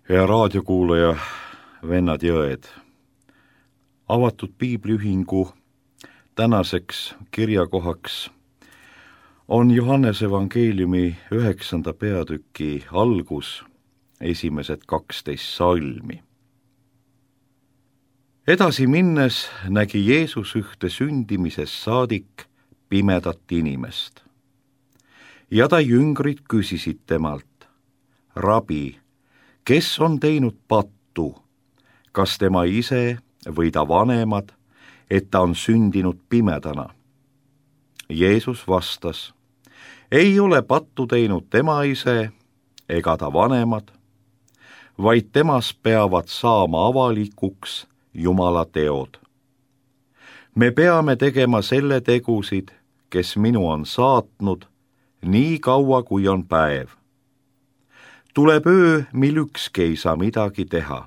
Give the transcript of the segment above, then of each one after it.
Hea raadiokuulaja, vennad ja õed. Avatud piibliühingu tänaseks kirjakohaks on Johannese evangeeliumi 9. peatüki algus, esimesed 12 salmi. Edasi minnes nägi Jeesus ühte sündimisest saadik pimedat inimest. Ja ta jüngrid küsisid temalt: Rabi, kes on teinud pattu, kas tema ise või ta vanemad, et ta on sündinud pimedana? Jeesus vastas: ei ole pattu teinud tema ise ega ta vanemad, vaid temas peavad saama avalikuks Jumala teod. Me peame tegema selle tegusid, kes minu on saatnud, nii kaua kui on päev. Tuleb öö, mil ükski ei saa midagi teha.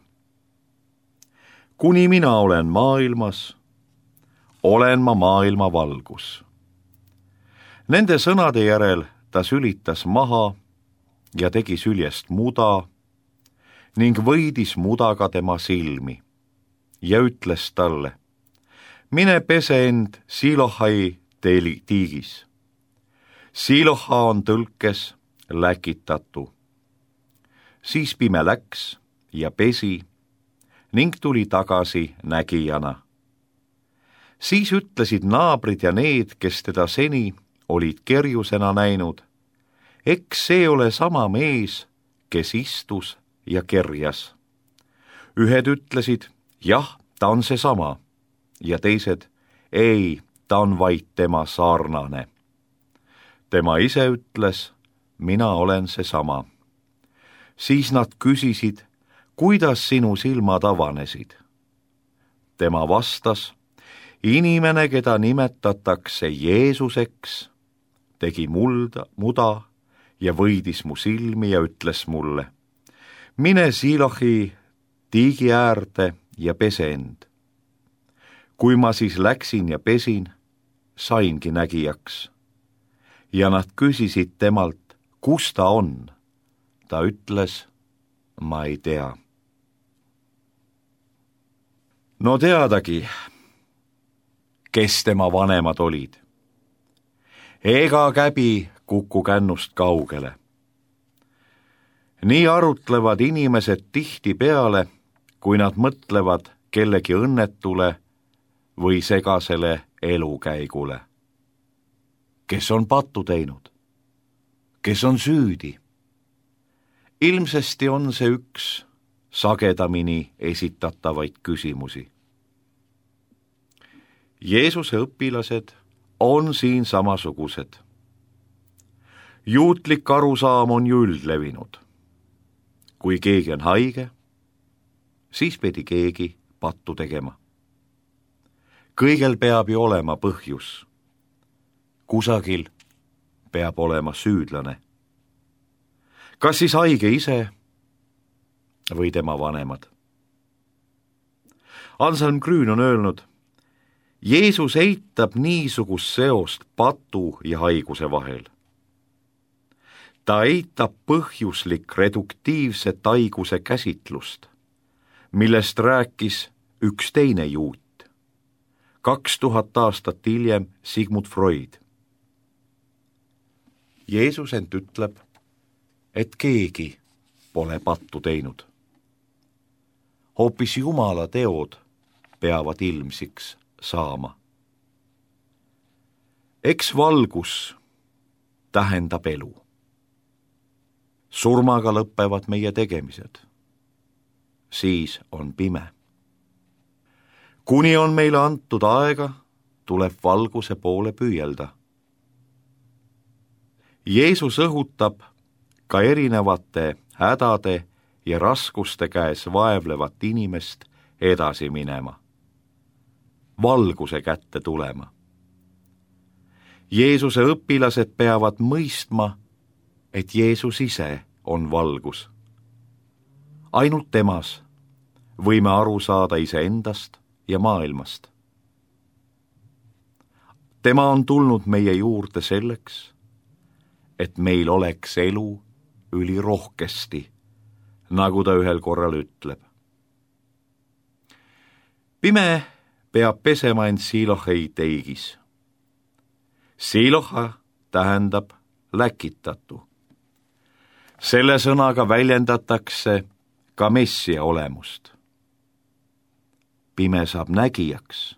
Kuni mina olen maailmas, olen ma maailma valgus. Nende sõnade järel ta sülitas maha ja tegi süljest muda ning võidis mudaga tema silmi ja ütles talle: mine pese end Silohai tiigis. Siloha on tõlkes läkitatu. Siis pime läks ja pesi ning tuli tagasi nägijana. Siis ütlesid naabrid ja need, kes teda seni olid kerjusena näinud: eks see ole sama mees, kes istus ja kerjas. Ühed ütlesid: jah, ta on seesama, ja teised: ei, ta on vaid tema sarnane. Tema ise ütles: mina olen seesama. Siis nad küsisid: kuidas sinu silmad avanesid? Tema vastas: inimene, keda nimetatakse Jeesuseks, tegi muda ja võidis mu silmi ja ütles mulle: mine Silohi tiigi äärde ja pese end. Kui ma siis läksin ja pesin, saingi nägijaks. Ja nad küsisid temalt: kus ta on? Ta ütles: ma ei tea. No teadagi, kes tema vanemad olid. Ega käbi kuku kännust kaugele. Nii arutlevad inimesed tihtipeale, kui nad mõtlevad kellegi õnnetule või segasele elukäigule. Kes on pattu teinud? Kes on süüdi? Ilmsesti on see üks sagedamini esitatavaid küsimusi. Jeesuse õpilased on siin samasugused. Juutlik arusaam on ju üldlevinud. Kui keegi on haige, siis pidi keegi pattu tegema. Kõigel peab ju olema põhjus. Kusagil peab olema süüdlane. Kas siis haige ise või tema vanemad? Anselm Grün on öelnud: Jeesus eitab niisugust seost patu ja haiguse vahel. Ta eitab põhjuslik reduktiivset haiguse käsitlust, millest rääkis üks teine juut, 2000 aastat hiljem Sigmund Freud. Jeesus ent ütleb, et keegi pole pattu teinud. Hoopis Jumala teod peavad ilmsiks saama. Eks valgus tähendab elu. Surmaga lõppevad meie tegemised. Siis on pime. Kuni on meile antud aega, tuleb valguse poole püüelda. Jeesus õhutab ka erinevate hädade ja raskuste käes vaevlevat inimest edasi minema, valguse kätte tulema. Jeesuse õpilased peavad mõistma, et Jeesus ise on valgus. Ainult temas võime aru saada iseendast ja maailmast. Tema on tulnud meie juurde selleks, et meil oleks elu ülirohkesti, nagu ta ühel korral ütleb. Pime peab pesema end Silohei teigis. Siloha tähendab läkitatu. Selle sõnaga väljendatakse ka messia olemust. Pime saab nägijaks,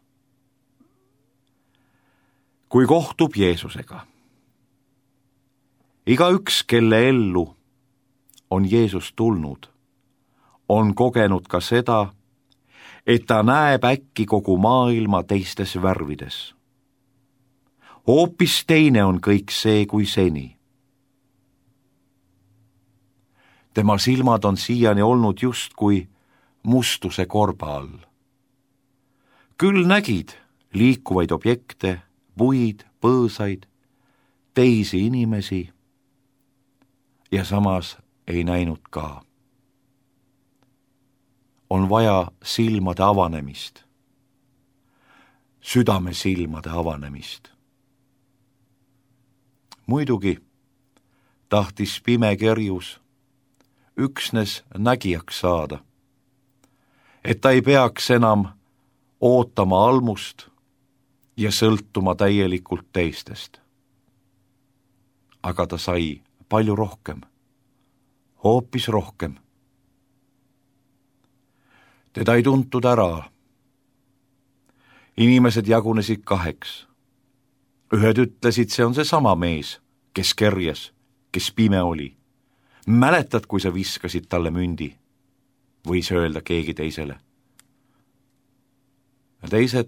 kui kohtub Jeesusega. Igaüks, kelle ellu on Jeesus tulnud, on kogenud ka seda, et ta näeb äkki kogu maailma teistes värvides. Hoopis teine on kõik see kui seni. Tema silmad on siiani olnud justkui mustuse korba all. Küll nägid liikuvaid objekte, puid, põõsaid, teisi inimesi ja samas ei näinud ka. On vaja silmade avanemist, südame silmade avanemist. Muidugi tahtis pime kerjus üksnes nägijaks saada, et ta ei peaks enam ootama almust ja sõltuma täielikult teistest. Aga ta sai palju rohkem, hoopis rohkem. Teda ei tuntud ära. Inimesed jagunesid kaheks. Ühed ütlesid, see on seesama mees, kes kerjas, kes pime oli. Mäletad, kui sa viskasid talle mündi? Võis öelda keegi teisele. Ja teised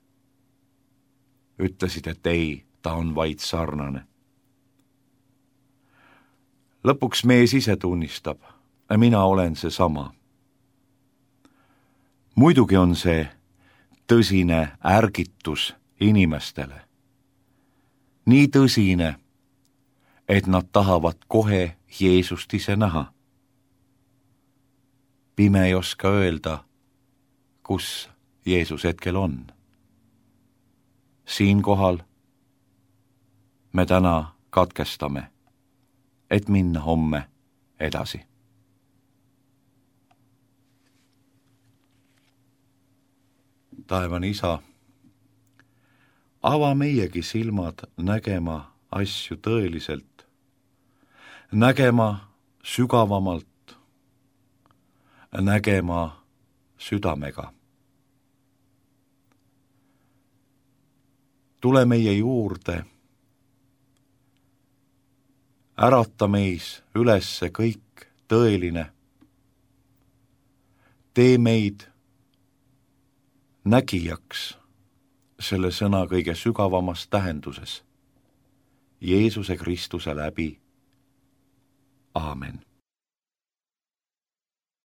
ütlesid, et ei, ta on vaid sarnane. Lõpuks mees ise tunnistab, mina olen seesama. Muidugi on see tõsine ärgitus inimestele. Nii tõsine, et nad tahavad kohe Jeesust ise näha. Pime ei oska öelda, kus Jeesus hetkel on. Siinkohal me täna katkestame, et minna homme edasi. Taevane Isa, ava meiegi silmad nägema asju tõeliselt, nägema sügavamalt, nägema südamega. Tule meie juurde, ärata meis ülesse kõik tõeline, tee meid nägijaks selle sõna kõige sügavamas tähenduses, Jeesuse Kristuse läbi. Aamen.